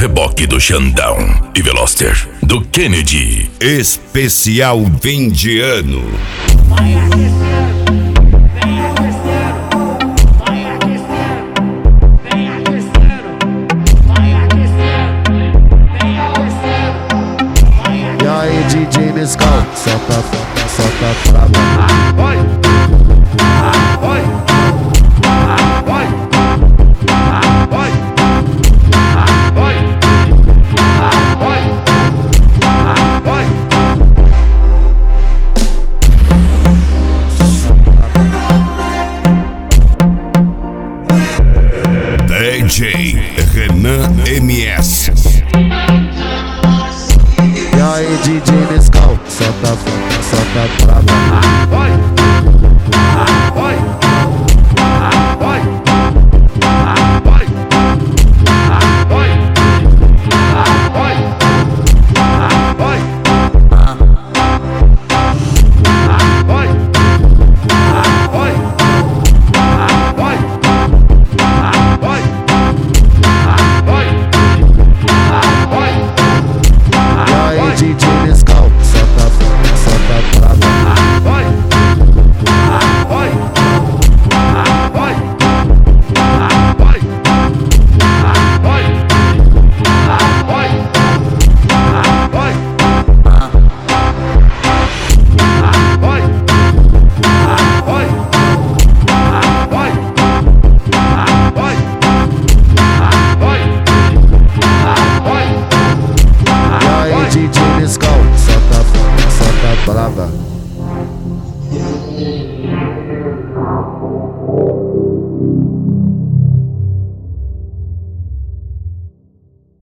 reboque do Xandão e Veloster do Kennedy. Especial fim de ano. Vai aquecendo, vem aquecendo, vai aquecendo, vem aquecendo, vai aquecendo, vem aquecendo, vai aquecendo. E aí, DJ Nescau, solta pra lá. Vai, vai, vai, vai, vai, vai. DJ Renan MM.